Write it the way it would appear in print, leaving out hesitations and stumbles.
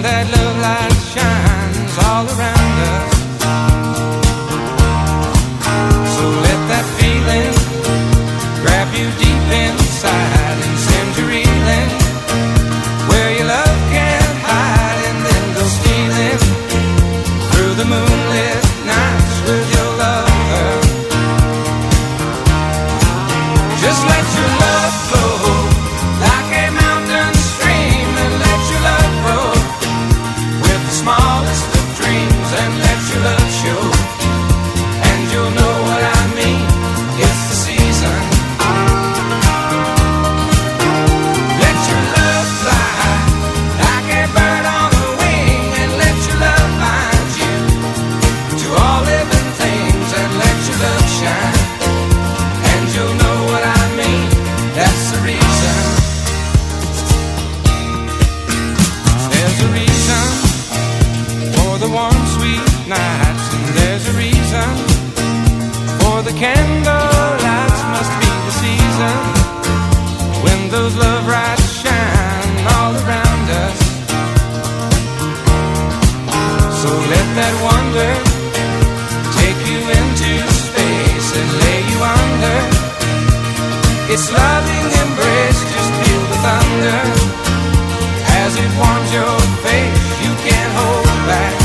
that love light shines all around us. So let that feeling grab you deep inside and send you reeling where your love can't hide, and then go stealing through the moonlit nights with your lover. Just let your love flow like a mountain stream, and let your love grow with the smallest of dreams, and let your love show, and you'll know what I mean. It's the season. Let your love fly like a bird on a wing, and let your love bind you to all living things, and let your love shine, and you'll know what I mean. That's the reason. There's a reason for the warm, sweet nights, and there's a reason for the candlelights. Must be the season when those love lights shine all around us. So let that wonder take you into space and lay you under its loving embrace. Just feel the thunder as it warms your face. You can't hold back.